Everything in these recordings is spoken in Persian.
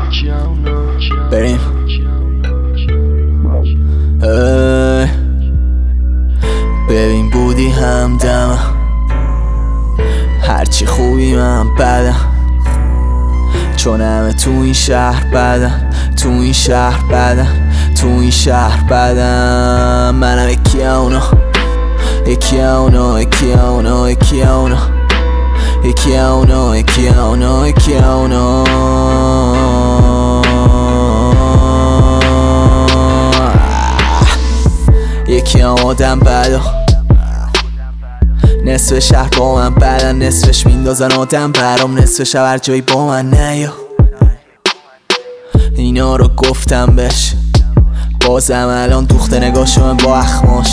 بریم ببین بودی همدمم، هرچی خوبی من بدم، چون همه تو این شهر بدن، تو این شهر بدن، تو این شهر بدن. منم یکی اونا، یکی اونا، یکی اونا، یکی اونا، یکی اونا، یکی اونا، یکی اونا. یکی هم آدم بدا، نصف شهر با من بدن، نصفش میندازن آدم برام، نصف شب هر جایی با من نیا. اینا رو گفتم بهش، بازم الان دوخته نگاهشو من با اخماش،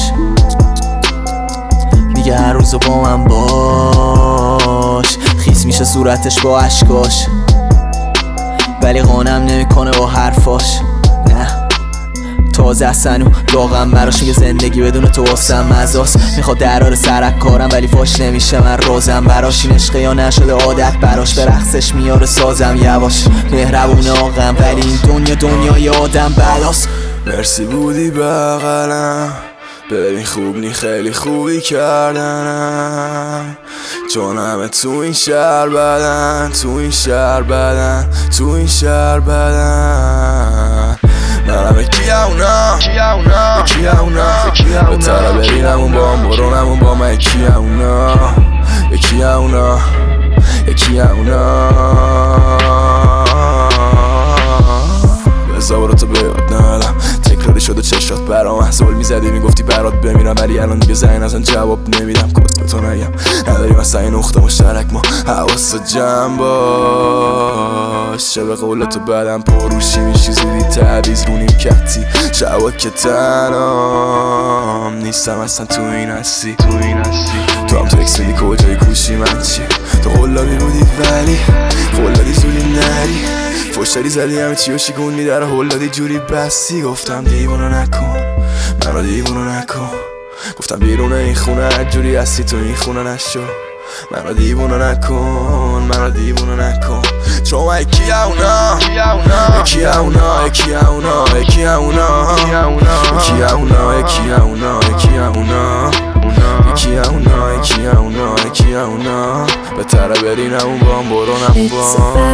میگه هر روزو با من باش، خیس میشه صورتش با عشقاش، ولی قانم نمیکنه با حرفاش. نه تازه اصلا واقعا براش میگه زندگی بدون تو واسم مزاست، میخواد درار سرک کارم ولی فاش نمیشه من رازم براش، این عشقه یا نشده عادت براش، به رقصش میاره سازم یواش، مهربونه آقم ولی این دنیا دنیای آدم بلاست. مرسی بودی بغلم، ببین خوب نی خیلی خوبی کردنم، چون همه تو این شهر بدن، تو این شهر بدن، تو این شهر بدن. منم یکی اونا، یکی اونا، بهتره برینمون با هم برونمون با من، یکی اونا، یکی اونا، یکی اونا. بزا براتو به یاد ندم، تکراری شده چشات برام، احزال میزدی میگفتی برات بمیرم، ولی الان دیگه زنگ نزن جواب نمیدم، کس به تو نگم نداریم اصلا این نقطه مشترک، ما حواست جمع باش، چه به قول تو بدم پروشی میشی زودی تعویز رو نیم کتی، شبا که تنام نیستم اصلا تو این هستی، تو هم تکس میدی کجای کوشی من چی، تو قلابی بودی ولی قلابی زودی نری، فشتری زدی همه چی و شیگون میدر هلدادی جوری بستی، گفتم دیوونو نکن منو دیوونو نکن، گفتم بیرون این خونه هر جوری هستی تو این خونه نشو، منو دیوونو نکن، منو دیوونو نکن، چون من یکی اونا، یکی اونا، یکی اونا، یکی اونا، یکی اونا، یکی اونا، یکی اونا، یکی اونا، یکی اونا، یکی اونا، بهتره برینمون با هم برونم با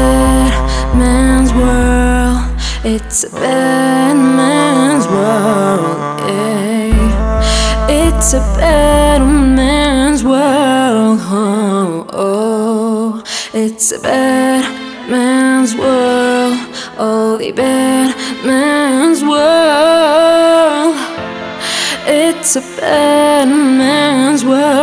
هم. It's a bad man's world, yeah. It's a bad man's world, oh, oh. It's a bad man's world, only bad man's world. It's a bad man's world.